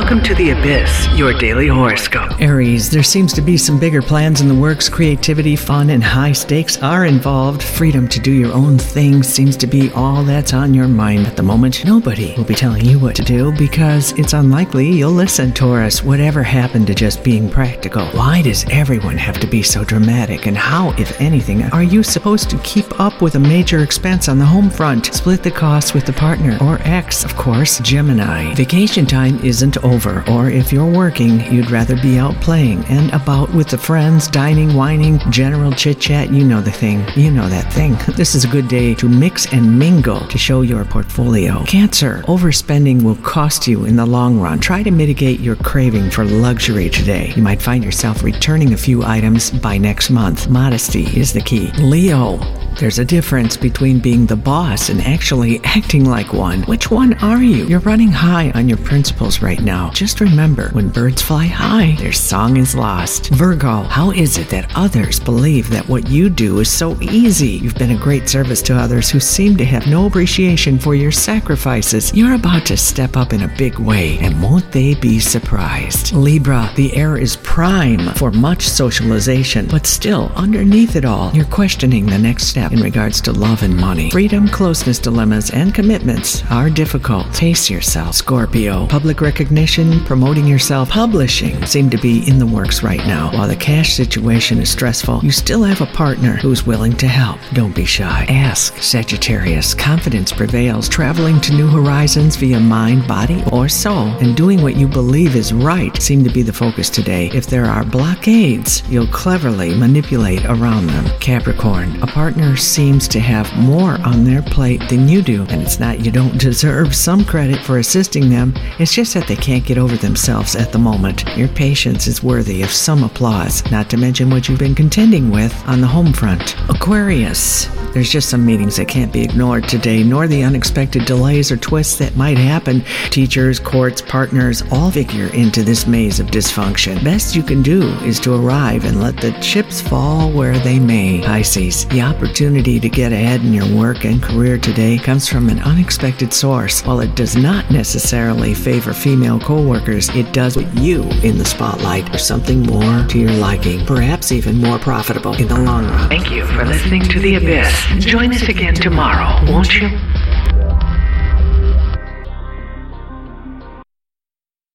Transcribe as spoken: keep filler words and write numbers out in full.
Welcome to The Abyss, your daily horoscope. Aries, there seems to be some bigger plans in the works. Creativity, fun, and high stakes are involved. Freedom to do your own thing seems to be all that's on your mind at the moment. Nobody will be telling you what to do because it's unlikely you'll listen. Taurus, whatever happened to just being practical? Why does everyone have to be so dramatic? And how, if anything, are you supposed to keep up with a major expense on the home front? Split the costs with the partner or ex, of course. Gemini, vacation time isn't over, or if you're working, you'd rather be out playing and about with the friends, dining, whining, general chit-chat. You know the thing. You know that thing. This is a good day to mix and mingle to show your portfolio. Cancer, overspending will cost you in the long run. Try to mitigate your craving for luxury today. You might find yourself returning a few items by next month. Modesty is the key. Leo, there's a difference between being the boss and actually acting like one. Which one are you? You're running high on your principles right now. Just remember, when birds fly high, their song is lost. Virgo, how is it that others believe that what you do is so easy? You've been a great service to others who seem to have no appreciation for your sacrifices. You're about to step up in a big way, and won't they be surprised? Libra, the air is prime for much socialization, but still, underneath it all, you're questioning the next step in regards to love and money. Freedom, closeness dilemmas, and commitments are difficult. Pace yourself. Scorpio, public recognition, promoting yourself, publishing seem to be in the works right now. While the cash situation is stressful, you still have a partner who's willing to help. Don't be shy. Ask. Sagittarius, confidence prevails. Traveling to new horizons via mind, body, or soul, and doing what you believe is right seem to be the focus today. If there are blockades, you'll cleverly manipulate around them. Capricorn, a partner seems to have more on their plate than you do, and it's not you don't deserve some credit for assisting them, it's just that they can't get over themselves at the moment. Your patience is worthy of some applause, not to mention what you've been contending with on the home front. Aquarius, there's just some meetings that can't be ignored today, nor the unexpected delays or twists that might happen. Teachers, courts, partners all figure into this maze of dysfunction. Best you can do is to arrive and let the chips fall where they may. Pisces, the opportunity to get ahead in your work and career today comes from an unexpected source. While it does not necessarily favor female co-workers, it does put you in the spotlight or something more to your liking, perhaps even more profitable in the long run. Thank you for listening to The Abyss. Join us again tomorrow, won't you?